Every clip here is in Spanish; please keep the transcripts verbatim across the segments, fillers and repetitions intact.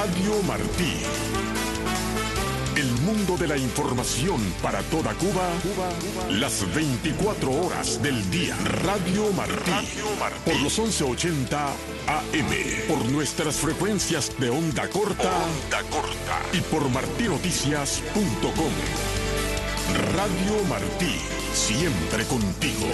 Radio Martí. El mundo de la información para toda Cuba, Cuba, Cuba. Las veinticuatro horas del día. Radio Martí. Radio Martí. Por los once ochenta A M. Por nuestras frecuencias de onda corta. Onda corta. Y por martí noticias punto com. Radio Martí. Siempre contigo.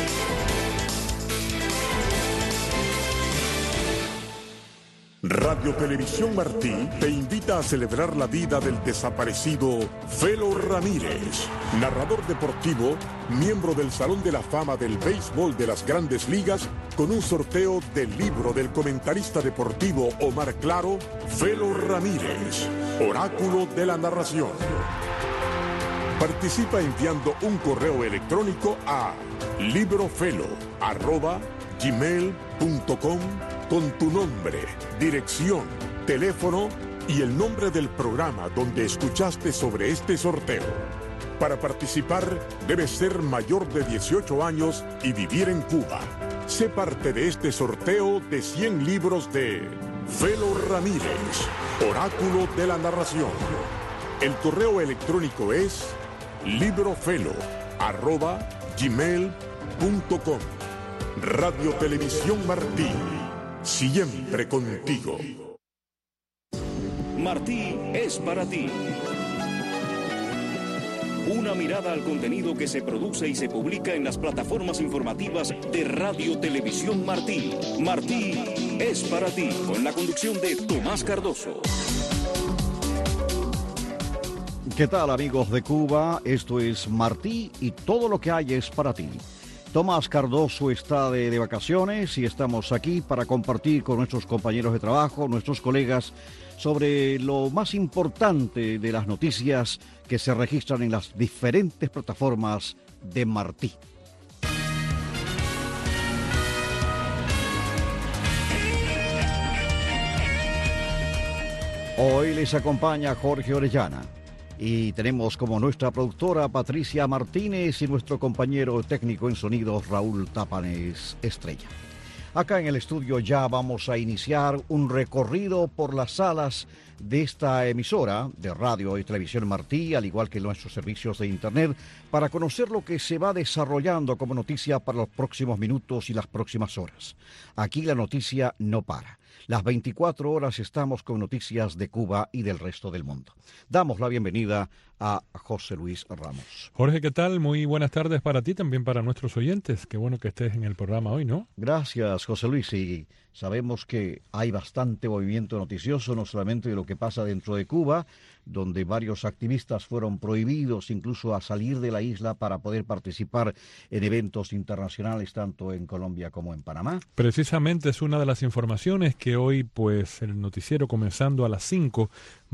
Radio Televisión Martí te invita a celebrar la vida del desaparecido Felo Ramírez, narrador deportivo, miembro del Salón de la Fama del Béisbol de las Grandes Ligas, con un sorteo del libro del comentarista deportivo Omar Claro, Felo Ramírez, Oráculo de la Narración. Participa enviando un correo electrónico a librofelo arroba gmail punto com con tu nombre, dirección, teléfono y el nombre del programa donde escuchaste sobre este sorteo. Para participar, debes ser mayor de dieciocho años y vivir en Cuba. Sé parte de este sorteo de cien libros de Felo Ramírez, Oráculo de la Narración. El correo electrónico es librofelo arroba gmail punto com. Radio Televisión Martí. Siempre contigo. Martí es para ti. Una mirada al contenido que se produce y se publica en las plataformas informativas de Radio Televisión Martí. Martí es para ti, con la conducción de Tomás Cardoso. ¿Qué tal, amigos de Cuba? Esto es Martí y todo lo que hay es para ti. Tomás Cardoso está de, de vacaciones y estamos aquí para compartir con nuestros compañeros de trabajo, nuestros colegas, sobre lo más importante de las noticias que se registran en las diferentes plataformas de Martí. Hoy les acompaña Jorge Orellana. Y tenemos como nuestra productora Patricia Martínez y nuestro compañero técnico en sonidos Raúl Tapanes Estrella. Acá en el estudio ya vamos a iniciar un recorrido por las salas de esta emisora de radio y televisión Martí, al igual que nuestros servicios de internet, para conocer lo que se va desarrollando como noticia para los próximos minutos y las próximas horas. Aquí la noticia no para. Las veinticuatro horas estamos con noticias de Cuba y del resto del mundo. Damos la bienvenida a José Luis Ramos. Jorge, ¿qué tal? Muy buenas tardes para ti, también para nuestros oyentes. Qué bueno que estés en el programa hoy, ¿no? Gracias, José Luis. Y sabemos que hay bastante movimiento noticioso, no solamente de lo que pasa dentro de Cuba, donde varios activistas fueron prohibidos incluso a salir de la isla para poder participar en eventos internacionales, tanto en Colombia como en Panamá. Precisamente es una de las informaciones que hoy, pues, el noticiero, comenzando a las cinco,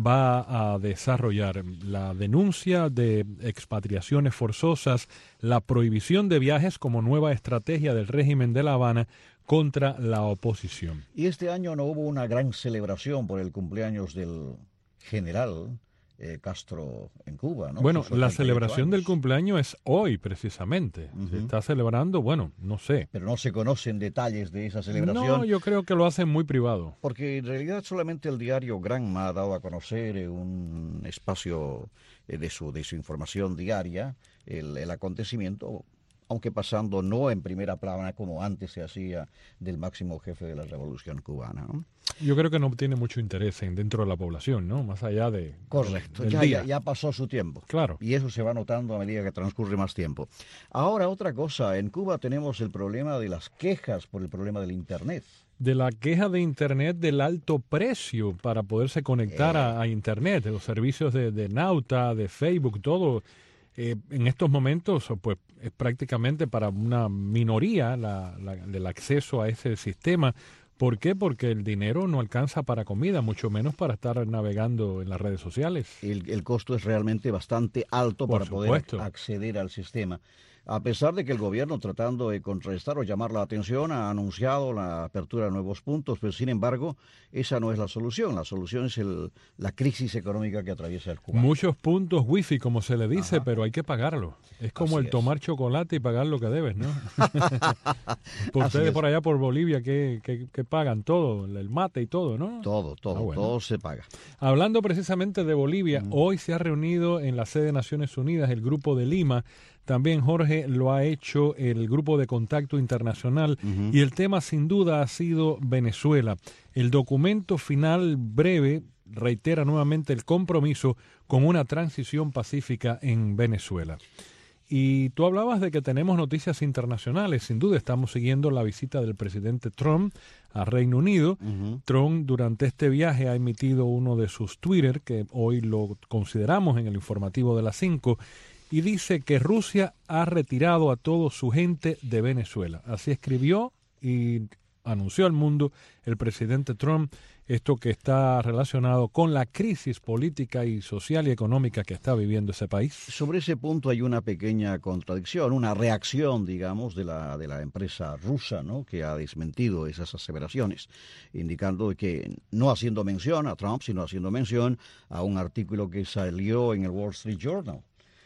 va a desarrollar: la denuncia de expatriaciones forzosas, la prohibición de viajes como nueva estrategia del régimen de La Habana contra la oposición. Y este año no hubo una gran celebración por el cumpleaños del general eh, Castro en Cuba, ¿no? Bueno, la celebración del cumpleaños es hoy, precisamente. Uh-huh. Se está celebrando, bueno, no sé. Pero no se conocen detalles de esa celebración. No, yo creo que lo hacen muy privado. Porque en realidad solamente el diario Granma ha dado a conocer eh, un espacio eh, de, su, de su información diaria, el, el acontecimiento, aunque pasando no en primera plana como antes se hacía del máximo jefe de la Revolución Cubana, ¿no? Yo creo que no tiene mucho interés en dentro de la población, ¿no? Más allá de... Correcto, del ya, día. ya, ya pasó su tiempo. Claro. Y eso se va notando a medida que transcurre más tiempo. Ahora, otra cosa, en Cuba tenemos el problema de las quejas por el problema del Internet. De la queja de Internet, del alto precio para poderse conectar eh. a, a Internet, de los servicios de, de Nauta, de Facebook, todo... Eh, en estos momentos, pues es prácticamente para una minoría la, la, el acceso a ese sistema. ¿Por qué? Porque el dinero no alcanza para comida, mucho menos para estar navegando en las redes sociales. El, el costo es realmente bastante alto Por para supuesto. poder acceder al sistema. A pesar de que el gobierno, tratando de contrarrestar o llamar la atención, ha anunciado la apertura de nuevos puntos, pero sin embargo, esa no es la solución. La solución es el, la crisis económica que atraviesa el Cuba. Muchos puntos wifi, como se le dice, Ajá. pero hay que pagarlo. Es como Así el tomar es. chocolate y pagar lo que debes, ¿no? Por ustedes por allá por Bolivia, ¿qué, qué, qué pagan? Todo, el mate y todo, ¿no? Todo, todo, ah, bueno. todo se paga. Hablando precisamente de Bolivia, mm. hoy se ha reunido en la sede de Naciones Unidas el Grupo de Lima. También, Jorge, lo ha hecho el Grupo de Contacto Internacional uh-huh. y el tema sin duda ha sido Venezuela. El documento final breve reitera nuevamente el compromiso con una transición pacífica en Venezuela. Y tú hablabas de que tenemos noticias internacionales. Sin duda estamos siguiendo la visita del presidente Trump a Reino Unido. Uh-huh. Trump durante este viaje ha emitido uno de sus Twitter, que hoy lo consideramos en el informativo de las cinco, y dice que Rusia ha retirado a toda su gente de Venezuela. Así escribió y anunció al mundo el presidente Trump esto que está relacionado con la crisis política y social y económica que está viviendo ese país. Sobre ese punto hay una pequeña contradicción, una reacción, digamos, de la de la empresa rusa, ¿no?, que ha desmentido esas aseveraciones, indicando que no haciendo mención a Trump, sino haciendo mención a un artículo que salió en el Wall Street Journal.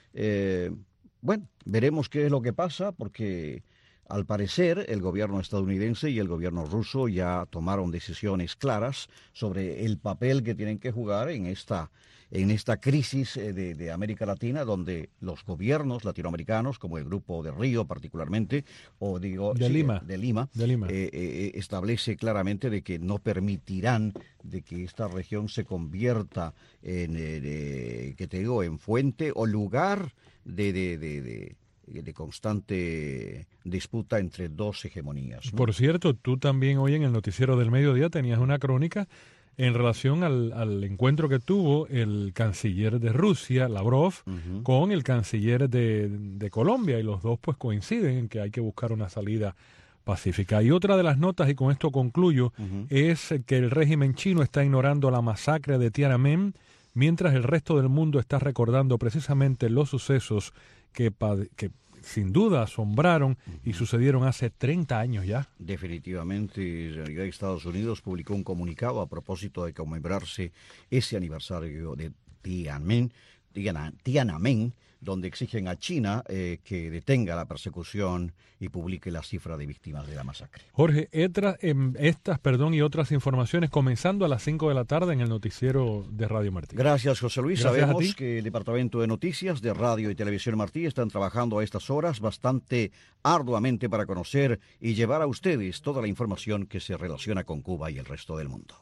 Eh, bueno, veremos qué es lo que pasa, porque al parecer el gobierno estadounidense y el gobierno ruso ya tomaron decisiones claras sobre el papel que tienen que jugar en esta, en esta crisis de, de América Latina, donde los gobiernos latinoamericanos, como el Grupo de Río particularmente, o digo de sí, Lima, de Lima, de Lima. Eh, eh, establece claramente de que no permitirán de que esta región se convierta en, eh, que te digo, en fuente o lugar de, de, de, de de constante disputa entre dos hegemonías, ¿no? Por cierto, tú también hoy en el Noticiero del Mediodía tenías una crónica en relación al, al encuentro que tuvo el canciller de Rusia, Lavrov, uh-huh. con el canciller de, de Colombia, y los dos pues coinciden en que hay que buscar una salida pacífica. Y otra de las notas, y con esto concluyo, uh-huh. es que el régimen chino está ignorando la masacre de Tiananmen, mientras el resto del mundo está recordando precisamente los sucesos que, que sin duda asombraron y sucedieron hace treinta años ya. Definitivamente, en realidad Estados Unidos publicó un comunicado a propósito de conmemorarse ese aniversario de Tiananmen, Tiananmen, donde exigen a China eh, que detenga la persecución y publique la cifra de víctimas de la masacre. Jorge, etra, eh, estas perdón, y otras informaciones comenzando a las cinco de la tarde en el noticiero de Radio Martí. Gracias, José Luis. Gracias. Sabemos que el Departamento de Noticias de Radio y Televisión Martí están trabajando a estas horas bastante arduamente para conocer y llevar a ustedes toda la información que se relaciona con Cuba y el resto del mundo.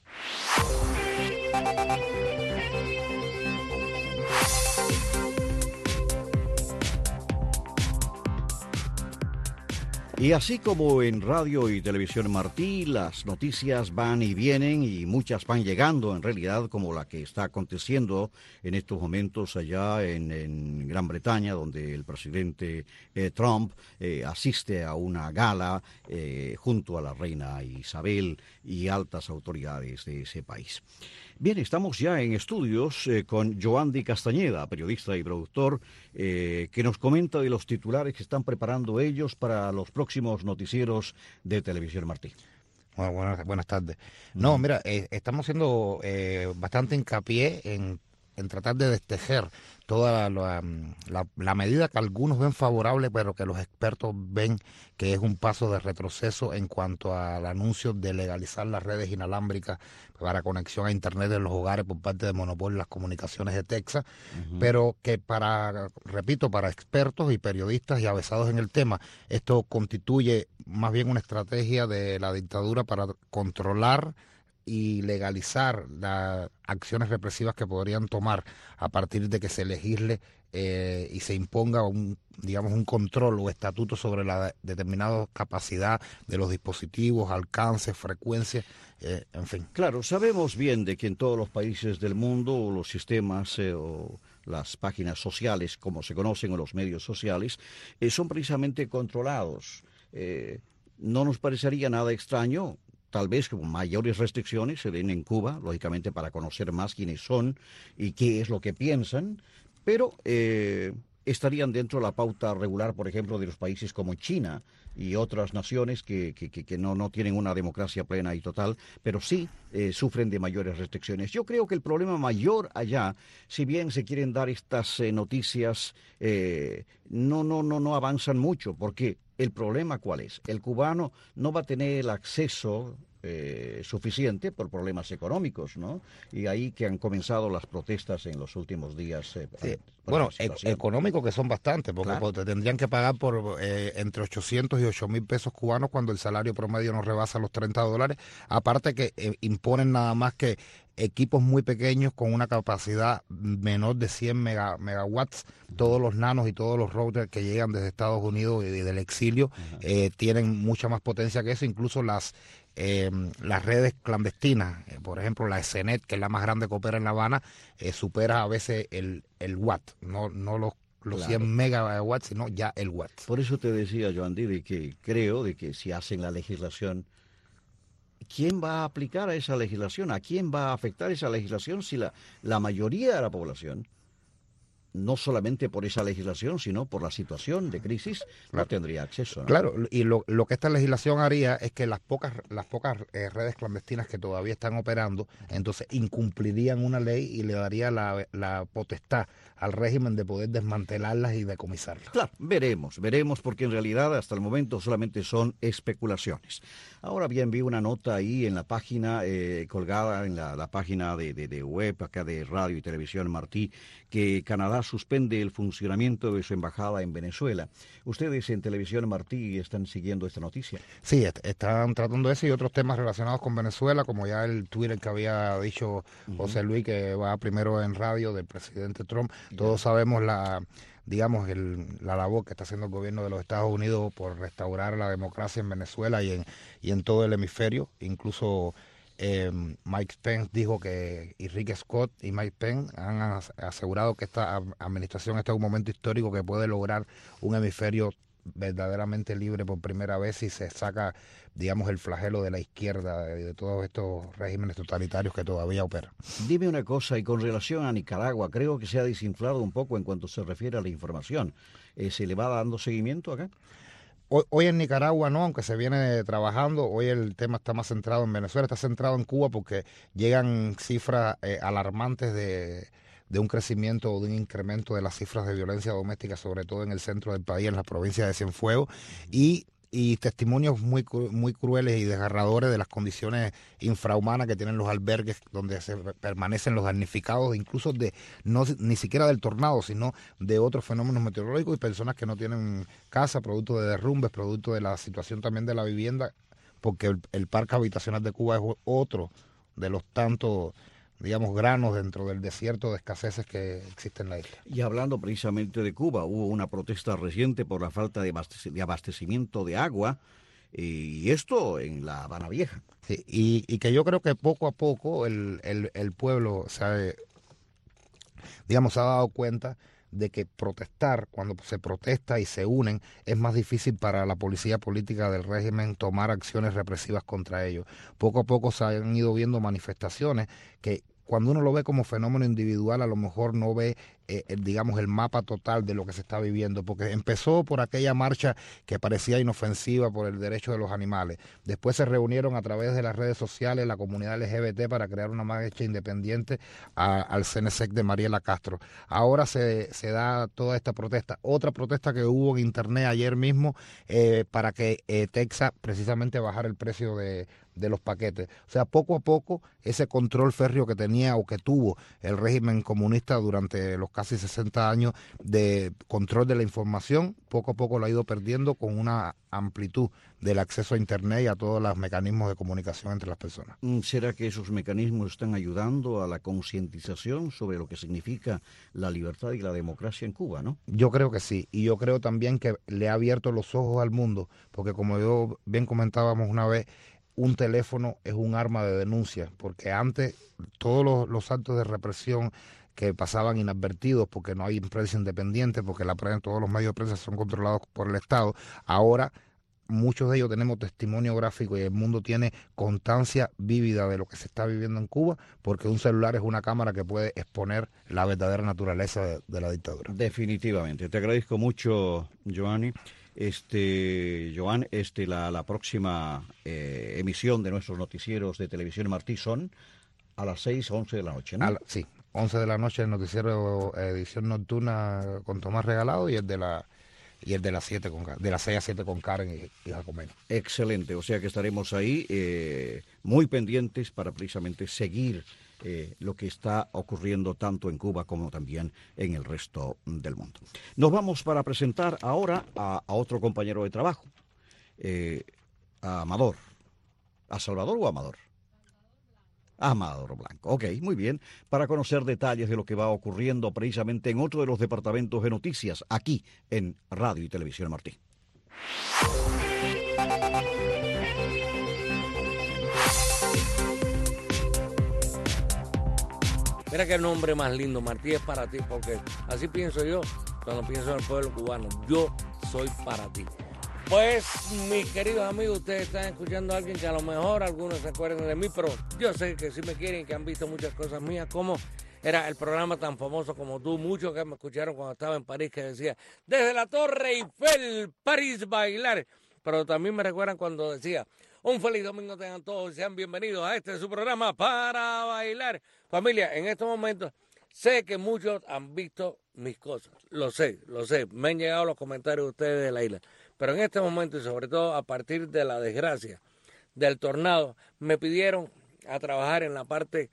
Y así como en Radio y Televisión Martí, las noticias van y vienen y muchas van llegando en realidad, como la que está aconteciendo en estos momentos allá en, en Gran Bretaña, donde el presidente eh, Trump eh, asiste a una gala eh, junto a la reina Isabel y altas autoridades de ese país. Bien, estamos ya en estudios eh, con Joandy Castañeda, periodista y productor, eh, que nos comenta de los titulares que están preparando ellos para los próximos noticieros de Televisión Martí. Bueno, buenas, buenas tardes. No, mm. mira, eh, estamos haciendo eh, bastante hincapié en, en tratar de destejer toda la, la, la medida que algunos ven favorable, pero que los expertos ven que es un paso de retroceso en cuanto al anuncio de legalizar las redes inalámbricas para conexión a Internet en los hogares por parte de Monopolio de las Comunicaciones de Texas, uh-huh. pero que para, repito, para expertos y periodistas y avesados en el tema, esto constituye más bien una estrategia de la dictadura para controlar y legalizar las acciones represivas que podrían tomar a partir de que se legisle eh, y se imponga un, digamos, un control o estatuto sobre la determinada capacidad de los dispositivos, alcance, frecuencia, eh, en fin. Claro, sabemos bien de que en todos los países del mundo los sistemas eh, o las páginas sociales, como se conocen, o los medios sociales, eh, son precisamente controlados. Eh, no nos parecería nada extraño. Tal vez con mayores restricciones se den en Cuba, lógicamente para conocer más quiénes son y qué es lo que piensan, pero eh, estarían dentro de la pauta regular, por ejemplo, de los países como China y otras naciones que, que, que no, no tienen una democracia plena y total, pero sí eh, sufren de mayores restricciones. Yo creo que el problema mayor allá, si bien se quieren dar estas eh, noticias, eh, no, no, no, no avanzan mucho, porque el problema ¿cuál es? El cubano no va a tener el acceso Eh, suficiente por problemas económicos, ¿no? Y ahí que han comenzado las protestas en los últimos días. Eh, sí. por Bueno, e económicos que son bastantes, porque claro. te tendrían que pagar por eh, entre ochocientos y ocho mil pesos cubanos cuando el salario promedio no rebasa los treinta dólares. Aparte que eh, imponen nada más que equipos muy pequeños con una capacidad menor de cien mega, megawatts. Todos los nanos y todos los routers que llegan desde Estados Unidos y del exilio eh, tienen mucha más potencia que eso. Incluso las Eh, las redes clandestinas, eh, por ejemplo la ESENET, que es la más grande que opera en La Habana, eh, supera a veces el, el watt, no, no los, los claro. cien megawatts, sino ya el watt. Por eso te decía, Joandy, de que creo de que si hacen la legislación, ¿quién va a aplicar a esa legislación? ¿A quién va a afectar esa legislación si la, la mayoría de la población, no solamente por esa legislación, sino por la situación de crisis, claro. no tendría acceso, ¿no? Claro, y lo, lo que esta legislación haría es que las pocas las pocas eh, redes clandestinas que todavía están operando, entonces incumplirían una ley y le daría la, la potestad al régimen de poder desmantelarlas y decomisarlas. Claro, veremos, veremos, porque en realidad hasta el momento solamente son especulaciones. Ahora bien, vi una nota ahí en la página, eh, colgada en la, la página de, de, de web acá de Radio y Televisión Martí, que Canadá suspende el funcionamiento de su embajada en Venezuela. ¿Ustedes en Televisión Martí están siguiendo esta noticia? Sí, est están tratando eso y otros temas relacionados con Venezuela, como ya el Twitter que había dicho uh-huh. José Luis, que va primero en radio del presidente Trump. Yeah. Todos sabemos la... digamos, el, la labor que está haciendo el gobierno de los Estados Unidos por restaurar la democracia en Venezuela y en, y en todo el hemisferio. Incluso eh, Mike Pence dijo que, y Rick Scott y Mike Pence han asegurado que esta administración está en un momento histórico que puede lograr un hemisferio verdaderamente libre por primera vez y se saca, digamos, el flagelo de la izquierda, de, de todos estos regímenes totalitarios que todavía operan. Dime una cosa, y con relación a Nicaragua, creo que se ha desinflado un poco en cuanto se refiere a la información. Eh, ¿Se le va dando seguimiento acá? Hoy, hoy en Nicaragua no, aunque se viene trabajando, hoy el tema está más centrado en Venezuela, está centrado en Cuba porque llegan cifras eh, alarmantes de... de un crecimiento o de un incremento de las cifras de violencia doméstica, sobre todo en el centro del país, en la provincia de Cienfuegos, y, y testimonios muy, muy crueles y desgarradores de las condiciones infrahumanas que tienen los albergues donde se permanecen los damnificados, incluso de no ni siquiera del tornado, sino de otros fenómenos meteorológicos y personas que no tienen casa, producto de derrumbes, producto de la situación también de la vivienda, porque el, el parque habitacional de Cuba es otro de los tantos, digamos, granos dentro del desierto de escaseces que existe en la isla. Y hablando precisamente de Cuba, hubo una protesta reciente por la falta de, abastec de abastecimiento de agua, y esto en La Habana Vieja. Sí, y, y que yo creo que poco a poco el, el, el pueblo, o sea, digamos, se ha dado cuenta de que protestar, cuando se protesta y se unen, es más difícil para la policía política del régimen tomar acciones represivas contra ellos. Poco a poco se han ido viendo manifestaciones que cuando uno lo ve como fenómeno individual, a lo mejor no ve, eh, el, digamos, el mapa total de lo que se está viviendo, porque empezó por aquella marcha que parecía inofensiva por el derecho de los animales. Después se reunieron a través de las redes sociales la comunidad L G B T para crear una marcha independiente a, al C N S E C de Mariela Castro. Ahora se, se da toda esta protesta. Otra protesta que hubo en internet ayer mismo eh, para que eh, Texas precisamente bajara el precio de... de los paquetes. O sea, poco a poco ese control férreo que tenía o que tuvo el régimen comunista durante los casi sesenta años de control de la información, poco a poco lo ha ido perdiendo con una amplitud del acceso a internet y a todos los mecanismos de comunicación entre las personas. ¿Será que esos mecanismos están ayudando a la concientización sobre lo que significa la libertad y la democracia en Cuba, no? Yo creo que sí, y yo creo también que le ha abierto los ojos al mundo, porque como yo bien comentábamos una vez, un teléfono es un arma de denuncia, porque antes todos los, los actos de represión que pasaban inadvertidos porque no hay prensa independiente, porque la prensa, todos los medios de prensa son controlados por el Estado, ahora muchos de ellos tenemos testimonio gráfico y el mundo tiene constancia vívida de lo que se está viviendo en Cuba, porque un celular es una cámara que puede exponer la verdadera naturaleza de, de la dictadura. Definitivamente. Te agradezco mucho, Giovanni. Este, Joan, este, la, la próxima eh, emisión de nuestros noticieros de Televisión Martí son a las seis, once de la noche, ¿no? La, sí, once de la noche el noticiero edición nocturna con Tomás Regalado y el de la y el de las siete con de las seis a siete con Karen y, y Jacomeno. Excelente, o sea que estaremos ahí eh, muy pendientes para precisamente seguir Eh, lo que está ocurriendo tanto en Cuba como también en el resto del mundo. Nos vamos para presentar ahora a, a otro compañero de trabajo, eh, a Amador. ¿A Salvador o Amador? Amador Blanco. Ok, muy bien. Para conocer detalles de lo que va ocurriendo precisamente en otro de los departamentos de noticias, aquí en Radio y Televisión Martí. Mira qué nombre más lindo, Martí es para ti, porque así pienso yo cuando pienso en el pueblo cubano. Yo soy para ti. Pues, mis queridos amigos, ustedes están escuchando a alguien que a lo mejor algunos se acuerdan de mí, pero yo sé que sí me quieren, que han visto muchas cosas mías, como era el programa tan famoso como tú, muchos que me escucharon cuando estaba en París, que decía, desde la Torre Eiffel, París bailar. Pero también me recuerdan cuando decía, un feliz domingo tengan todos y sean bienvenidos a este su programa para bailar. Familia, en estos momentos sé que muchos han visto mis cosas, lo sé, lo sé, me han llegado los comentarios de ustedes de la isla, pero en este momento y sobre todo a partir de la desgracia del tornado, me pidieron a trabajar en la parte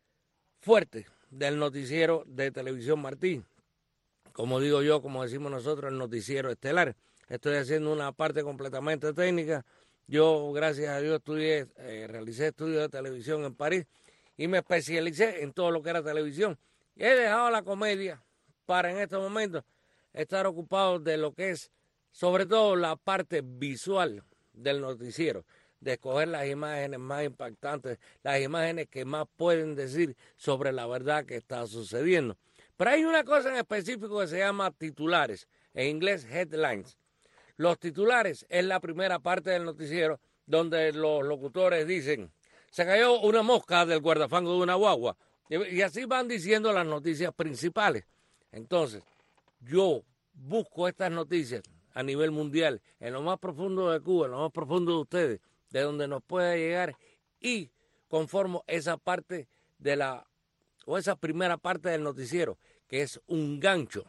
fuerte del noticiero de Televisión Martí, como digo yo, como decimos nosotros, el noticiero estelar. Estoy haciendo una parte completamente técnica. Yo, gracias a Dios, estudié, eh, realicé estudios de televisión en París y me especialicé en todo lo que era televisión. Y he dejado la comedia para en estos momentos estar ocupado de lo que es, sobre todo, la parte visual del noticiero, de escoger las imágenes más impactantes, las imágenes que más pueden decir sobre la verdad que está sucediendo. Pero hay una cosa en específico que se llama titulares, en inglés headlines. Los titulares es la primera parte del noticiero donde los locutores dicen, se cayó una mosca del guardafango de una guagua. Y así van diciendo las noticias principales. Entonces, yo busco estas noticias a nivel mundial, en lo más profundo de Cuba, en lo más profundo de ustedes, de donde nos pueda llegar, y conformo esa parte de la, o esa primera parte del noticiero, que es un gancho.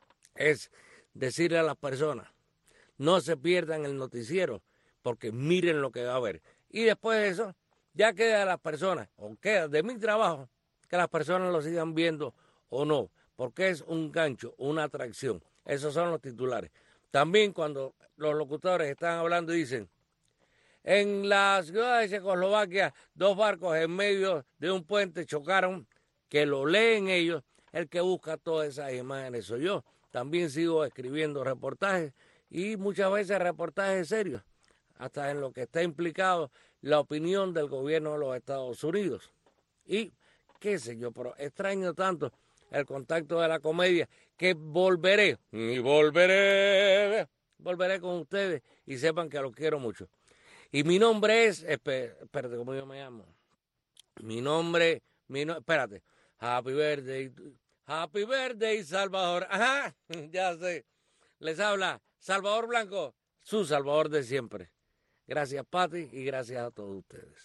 Es decirle a las personas, no se pierdan el noticiero, porque miren lo que va a haber. Y después de eso, ya queda de las personas, o queda de mi trabajo, que las personas lo sigan viendo o no, porque es un gancho, una atracción. Esos son los titulares. También cuando los locutores están hablando y dicen, en la ciudad de Checoslovaquia, dos barcos en medio de un puente chocaron, que lo leen ellos, el que busca todas esas imágenes soy yo. También sigo escribiendo reportajes y muchas veces reportajes serios, hasta en lo que está implicado la opinión del gobierno de los Estados Unidos. Y qué sé yo, pero extraño tanto el contacto de la comedia que volveré, y volveré, volveré con ustedes y sepan que los quiero mucho. Y mi nombre es, espérate, ¿cómo yo me llamo? Mi nombre, mi no, espérate, Happy Birthday, Happy Birthday, Salvador. Ajá, ya sé. Les habla Salvador Blanco, su Salvador de siempre. Gracias, Pati, y gracias a todos ustedes.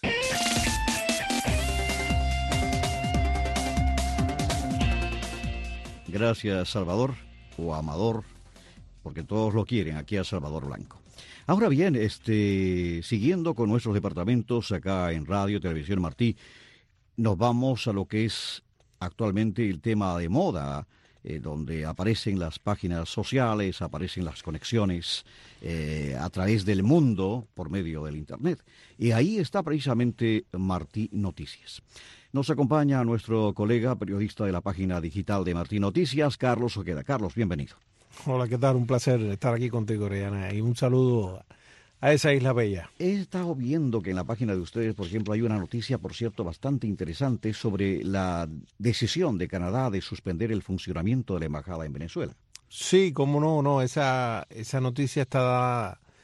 Gracias, Salvador, o Amador, porque todos lo quieren aquí a Salvador Blanco. Ahora bien, este, siguiendo con nuestros departamentos acá en Radio Televisión Martí, nos vamos a lo que es actualmente el tema de moda, eh, donde aparecen las páginas sociales, aparecen las conexiones eh, a través del mundo por medio del Internet. Y ahí está precisamente Martí Noticias. Nos acompaña nuestro colega, periodista de la página digital de Martí Noticias, Carlos Oqueda. Carlos, bienvenido. Hola, ¿qué tal? Un placer estar aquí contigo, Oriana, y un saludo a esa isla bella. He estado viendo que en la página de ustedes, por ejemplo, hay una noticia, por cierto, bastante interesante sobre la decisión de Canadá de suspender el funcionamiento de la embajada en Venezuela. Sí, cómo no, no, esa, esa noticia está dada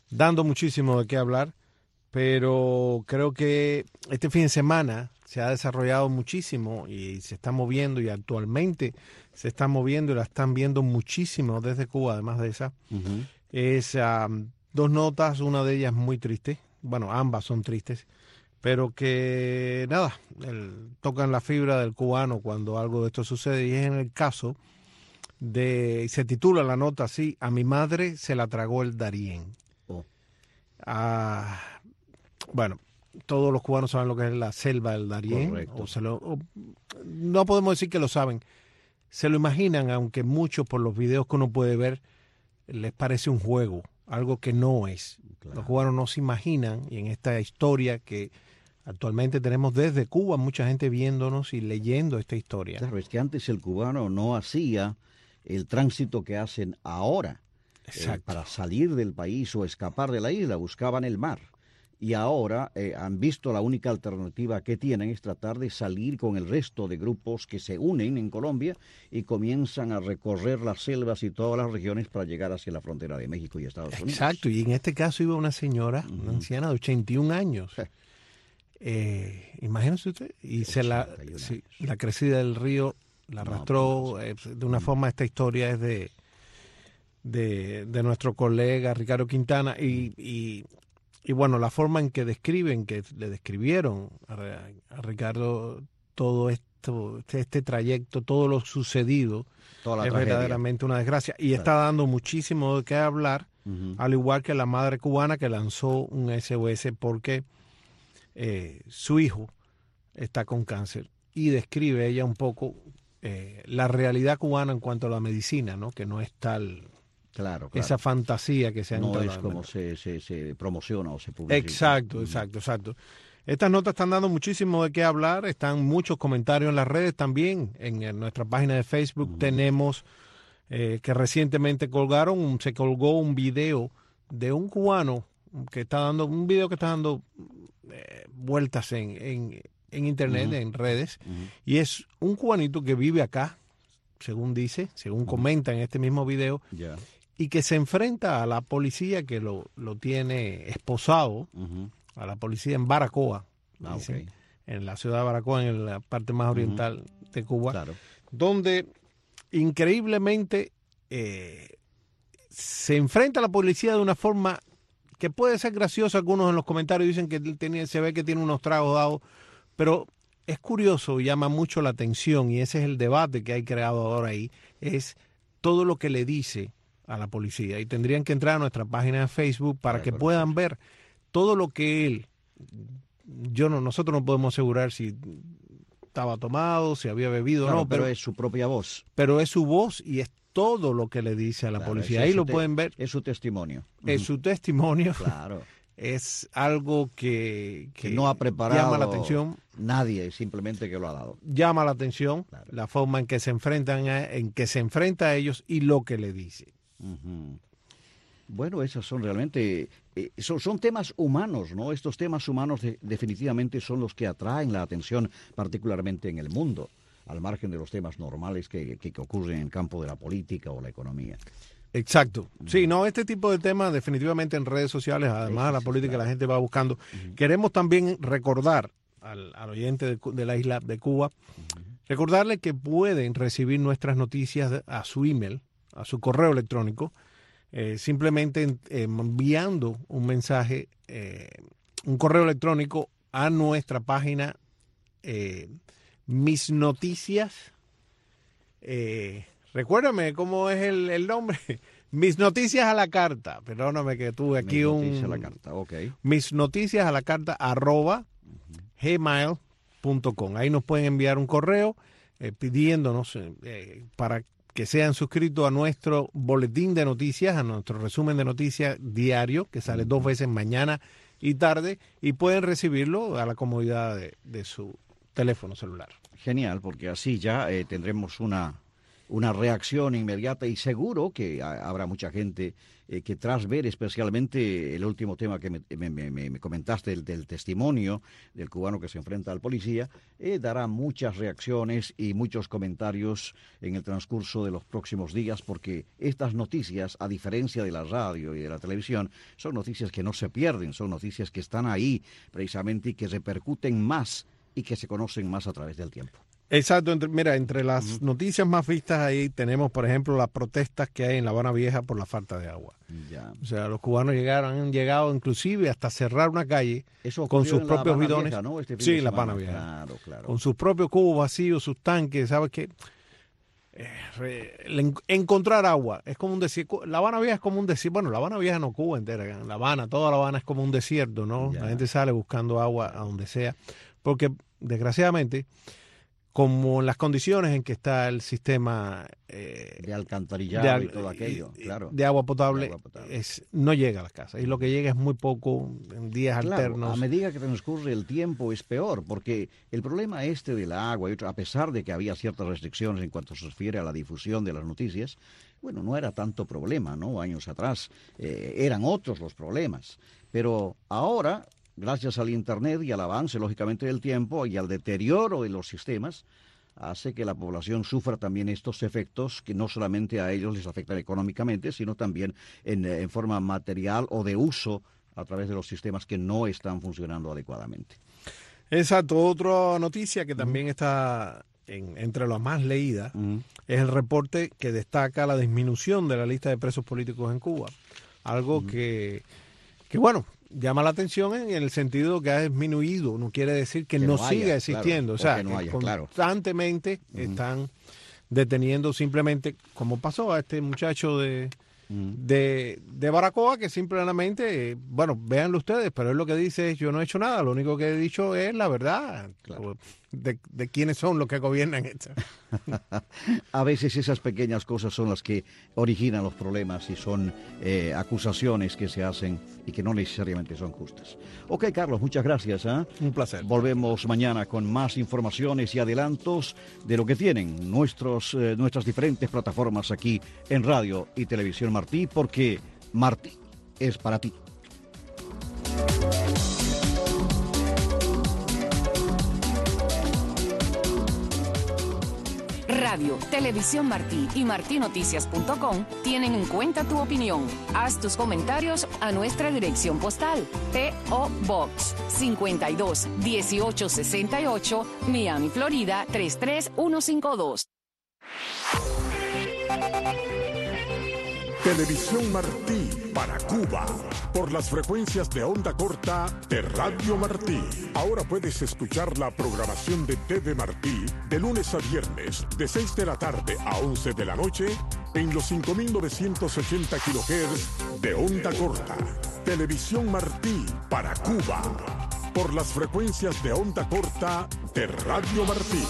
dando muchísimo de qué hablar, pero creo que este fin de semana se ha desarrollado muchísimo y se está moviendo, y actualmente se está moviendo y la están viendo muchísimo desde Cuba, además de esa. Uh-huh. Es um, dos notas, una de ellas muy triste, bueno, ambas son tristes, pero que nada, el, tocan la fibra del cubano cuando algo de esto sucede, y es en el caso de, se titula la nota así: a mi madre se la tragó el Darién. Oh. Ah, bueno, todos los cubanos saben lo que es la selva del Darién. O se lo, o, no podemos decir que lo saben, se lo imaginan, aunque muchos por los videos que uno puede ver les parece un juego, algo que no es. Claro. Los cubanos no se imaginan, y en esta historia que actualmente tenemos desde Cuba, mucha gente viéndonos y leyendo esta historia. Claro, es que antes el cubano no hacía el tránsito que hacen ahora. Eh, para salir del país o escapar de la isla, buscaban el mar. Y ahora eh, han visto la única alternativa que tienen es tratar de salir con el resto de grupos que se unen en Colombia y comienzan a recorrer las selvas y todas las regiones para llegar hacia la frontera de México y Estados Unidos. Exacto, y en este caso iba una señora, uh-huh. una anciana de ochenta y un años. eh, imagínese usted, y se la, sí, la crecida del río la arrastró. No, pues, eh, de una uh-huh. forma, esta historia es de, de, de nuestro colega Ricardo Quintana, y... y Y bueno, la forma en que describen, que le describieron a, a Ricardo todo esto, este, este trayecto, todo lo sucedido, Toda la es tragedia. Verdaderamente una desgracia. Y está dando muchísimo de qué hablar, uh-huh. al igual que la madre cubana que lanzó un S O S porque eh, su hijo está con cáncer. Y describe ella un poco eh, la realidad cubana en cuanto a la medicina, ¿no? Que no es tal... Claro, claro. Esa fantasía que se han no es como se, se, se promociona o se publica. Exacto, exacto, exacto. Estas notas están dando muchísimo de qué hablar, están muchos comentarios en las redes también. En, en nuestra página de Facebook uh-huh. tenemos eh, que recientemente colgaron, se colgó un video de un cubano que está dando, un video que está dando eh, vueltas en, en, en internet, uh-huh. en redes, uh-huh. y es un cubanito que vive acá, según dice, según uh-huh. comenta en este mismo video, yeah. y que se enfrenta a la policía que lo, lo tiene esposado, uh-huh. a la policía en Baracoa, ah, dicen, okay. en la ciudad de Baracoa, en la parte más oriental uh-huh. de Cuba, claro. donde increíblemente eh, se enfrenta a la policía de una forma que puede ser graciosa. Algunos en los comentarios dicen que tenía, se ve que tiene unos tragos dados, pero es curioso y llama mucho la atención, y ese es el debate que hay creado ahora ahí, es todo lo que le dice a la policía, y tendrían que entrar a nuestra página de Facebook para que puedan ver todo lo que él, yo no, nosotros no podemos asegurar si estaba tomado, si había bebido o claro, no, pero, pero es su propia voz. Pero es su voz y es todo lo que le dice a la claro, policía. Ahí lo te, pueden ver. Es su testimonio. Es uh-huh. su testimonio. Claro. Es algo que, que, que no ha preparado llama la atención. Nadie, simplemente que lo ha dado. Llama la atención claro. la forma en que se enfrentan a, en que se enfrenta a ellos y lo que le dice. Uh-huh. Bueno, esos son realmente, eh, son, son temas humanos, ¿no? Estos temas humanos de, definitivamente son los que atraen la atención, particularmente en el mundo, al margen de los temas normales que, que, que ocurren en el campo de la política o la economía. Exacto. Uh-huh. Sí, no, este tipo de temas definitivamente en redes sociales, además de la política, claro. la gente va buscando. Uh-huh. Queremos también recordar al, al oyente de, de la isla de Cuba, uh-huh. recordarle que pueden recibir nuestras noticias a su email, a su correo electrónico, eh, simplemente eh, enviando un mensaje, eh, un correo electrónico a nuestra página eh, Mis Noticias. Eh, recuérdame cómo es el, el nombre. Mis Noticias a la Carta. Perdóname que tuve aquí un... Mis Noticias a la Carta, ok. Mis Noticias a la Carta, arroba, uh-huh. gmail punto com. Ahí nos pueden enviar un correo eh, pidiéndonos eh, para que sean suscritos a nuestro boletín de noticias, a nuestro resumen de noticias diario, que sale uh-huh. dos veces mañana y tarde, y pueden recibirlo a la comodidad de, de su teléfono celular. Genial, porque así ya eh, tendremos una una reacción inmediata y seguro que ha, habrá mucha gente eh, que tras ver especialmente el último tema que me, me, me, me comentaste, el del testimonio del cubano que se enfrenta al policía, eh, dará muchas reacciones y muchos comentarios en el transcurso de los próximos días, porque estas noticias, a diferencia de la radio y de la televisión, son noticias que no se pierden, son noticias que están ahí precisamente y que repercuten más y que se conocen más a través del tiempo. Exacto, entre, mira, entre las Uh-huh. noticias más vistas ahí tenemos, por ejemplo, las protestas que hay en La Habana Vieja por la falta de agua. Ya. O sea, los cubanos llegaron, han llegado inclusive hasta cerrar una calle Eso con ocurrió sus en La propios Habana bidones. Vieja, ¿no? Este fin Sí, de La semana. Habana Vieja. Claro, claro. Con sus propios cubos vacíos, sus tanques, ¿sabes qué? Eh, re- el- encontrar agua es como un desierto. La Habana Vieja es como un desierto. Bueno, La Habana Vieja no, Cuba entera. La Habana, toda La Habana es como un desierto, ¿no? Ya. La gente sale buscando agua a donde sea. Porque, desgraciadamente, como las condiciones en que está el sistema eh, De alcantarillado de, al- y todo aquello, y- claro. de agua potable, De agua potable. Es, no llega a las casas. Y lo que llega es muy poco en días Claro, alternos. a medida que transcurre el tiempo es peor, porque el problema este del agua, y otro, a pesar de que había ciertas restricciones en cuanto se refiere a la difusión de las noticias, bueno, no era tanto problema, ¿no? Años atrás eh, eran otros los problemas. Pero ahora, gracias al Internet y al avance, lógicamente, del tiempo y al deterioro de los sistemas, hace que la población sufra también estos efectos que no solamente a ellos les afectan económicamente, sino también en, en forma material o de uso a través de los sistemas que no están funcionando adecuadamente. Exacto. Otra noticia que también está en- entre las más leídas Uh-huh. es el reporte que destaca la disminución de la lista de presos políticos en Cuba. Algo Uh-huh. que, que, bueno, llama la atención en el sentido que ha disminuido. No quiere decir que, Que no, no haya, siga existiendo. claro, o sea, o que no que haya, claro. constantemente Ujú. están deteniendo simplemente, como pasó a este muchacho de... Uh-huh. De, de Baracoa, que simplemente, eh, bueno, véanlo ustedes, pero él lo que dice es, yo no he hecho nada, lo único que he dicho es la verdad, Claro. de, de quiénes son los que gobiernan esto. A veces esas pequeñas cosas son las que originan los problemas y son eh, acusaciones que se hacen y que no necesariamente son justas. Ok, Carlos, muchas gracias. ¿eh? Un placer. Volvemos mañana con más informaciones y adelantos de lo que tienen nuestros, eh, nuestras diferentes plataformas aquí en Radio y Televisión Martí, porque Martí es para ti. Radio, Televisión Martí y martí noticias punto com tienen en cuenta tu opinión. Haz tus comentarios a nuestra dirección postal. P O. Box cincuenta y dos dieciocho sesenta y ocho, Miami, Florida tres tres uno cinco dos. Televisión Martí para Cuba, por las frecuencias de onda corta de Radio Martí. Ahora puedes escuchar la programación de T V Martí de lunes a viernes, de seis de la tarde a once de la noche, en los cinco mil novecientos ochenta kilohertz de onda corta. Televisión Martí para Cuba, por las frecuencias de onda corta de Radio Martí.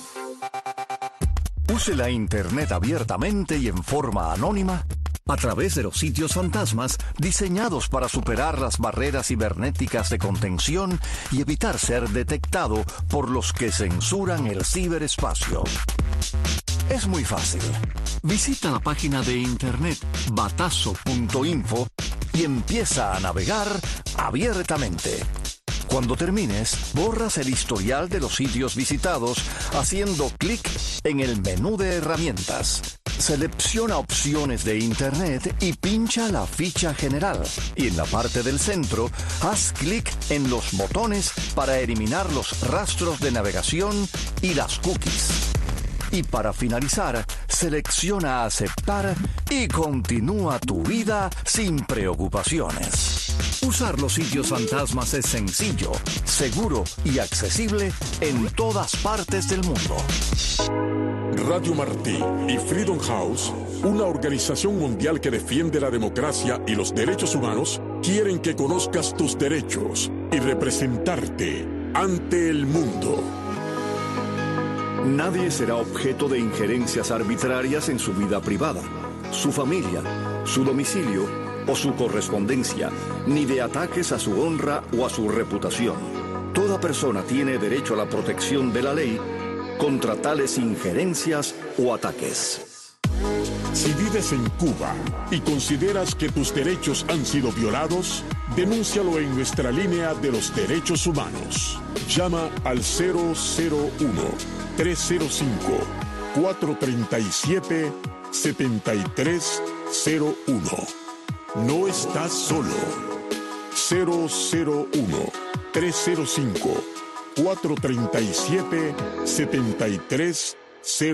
Use la Internet abiertamente y en forma anónima a través de los sitios fantasmas diseñados para superar las barreras cibernéticas de contención y evitar ser detectado por los que censuran el ciberespacio. Es muy fácil. Visita la página de internet batazo punto info y empieza a navegar abiertamente. Cuando termines, borras el historial de los sitios visitados haciendo clic en el menú de herramientas. Selecciona opciones de Internet y pincha la ficha general. Y en la parte del centro, haz clic en los botones para eliminar los rastros de navegación y las cookies. Y para finalizar, selecciona aceptar y continúa tu vida sin preocupaciones. Usar los sitios fantasmas es sencillo, seguro y accesible en todas partes del mundo. Radio Martí y Freedom House, una organización mundial que defiende la democracia y los derechos humanos, quieren que conozcas tus derechos y representarte ante el mundo. Nadie será objeto de injerencias arbitrarias en su vida privada, su familia, su domicilio o su correspondencia, ni de ataques a su honra o a su reputación. Toda persona tiene derecho a la protección de la ley contra tales injerencias o ataques. Si vives en Cuba y consideras que tus derechos han sido violados, denúncialo en nuestra línea de los derechos humanos. Llama al cero cero uno, tres cero cinco, cuatro tres siete, siete tres cero uno. No estás solo. cero cero uno, tres cero cinco, cuatro tres siete, siete tres cero uno.